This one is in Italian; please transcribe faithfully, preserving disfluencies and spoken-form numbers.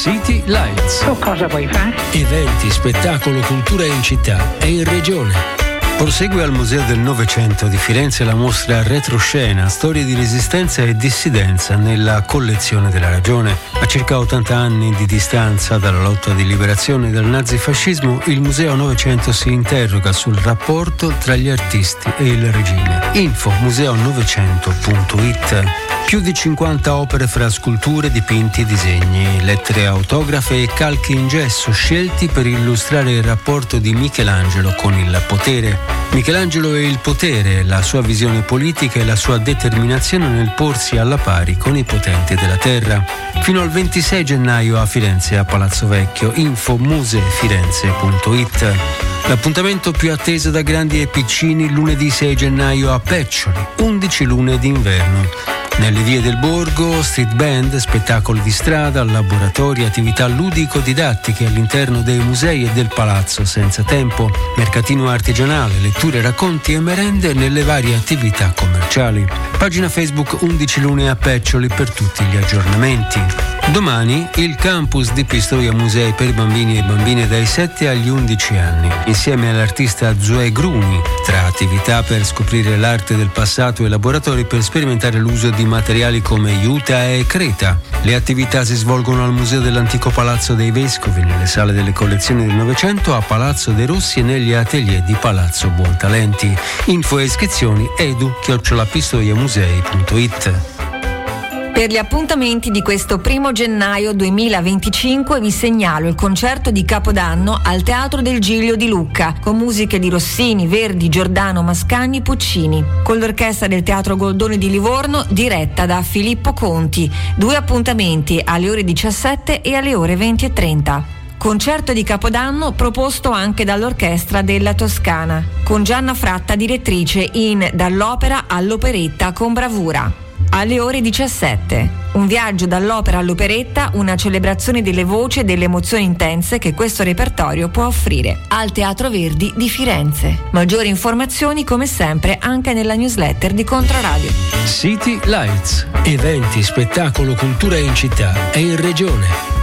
City Lights. Tu cosa vuoi fare? Eventi, spettacolo, cultura in città e in regione. Prosegue al Museo del Novecento di Firenze la mostra Retroscena, storie di resistenza e dissidenza nella collezione della Ragione. A circa ottanta anni di distanza dalla lotta di liberazione dal nazifascismo, il Museo Novecento si interroga sul rapporto tra gli artisti e il regime. Info museo novecento punto it. Più di cinquanta opere fra sculture, dipinti, disegni, lettere autografe e calchi in gesso scelti per illustrare il rapporto di Michelangelo con il potere. Michelangelo e il potere, la sua visione politica e la sua determinazione nel porsi alla pari con i potenti della terra. Fino al ventisei gennaio a Firenze a Palazzo Vecchio. Info musefirenze punto it. L'appuntamento più atteso da grandi e piccini lunedì sei gennaio a Peccioli, undici lune d'inverno. Nelle vie del borgo, street band, spettacoli di strada, laboratori, attività ludico-didattiche all'interno dei musei e del palazzo senza tempo, mercatino artigianale, letture, racconti e merende nelle varie attività commerciali. Pagina Facebook undici lune a Peccioli per tutti gli aggiornamenti. Domani il campus di Pistoia Musei per bambini e bambine dai sette agli undici anni, insieme all'artista Zoe Gruni, tra attività per scoprire l'arte del passato e laboratori per sperimentare l'uso di materiali come juta e creta. Le attività si svolgono al Museo dell'Antico Palazzo dei Vescovi, nelle sale delle collezioni del Novecento, a Palazzo dei Rossi e negli atelier di Palazzo Buontalenti. Info e iscrizioni edu chiocciola pistoiamusei punto it. Per gli appuntamenti di questo primo gennaio duemilaventicinque vi segnalo il concerto di Capodanno al Teatro del Giglio di Lucca, con musiche di Rossini, Verdi, Giordano, Mascagni, Puccini, con l'orchestra del Teatro Goldoni di Livorno diretta da Filippo Conti. Due appuntamenti alle ore diciassette e alle ore venti e trenta. Concerto di Capodanno proposto anche dall'Orchestra della Toscana, con Gianna Fratta direttrice in Dall'opera all'operetta con bravura. Alle ore diciassette, un viaggio dall'opera all'operetta, una celebrazione delle voci e delle emozioni intense che questo repertorio può offrire al Teatro Verdi di Firenze. Maggiori informazioni come sempre anche nella newsletter di Controradio. City Lights, eventi, spettacolo, cultura in città e in regione.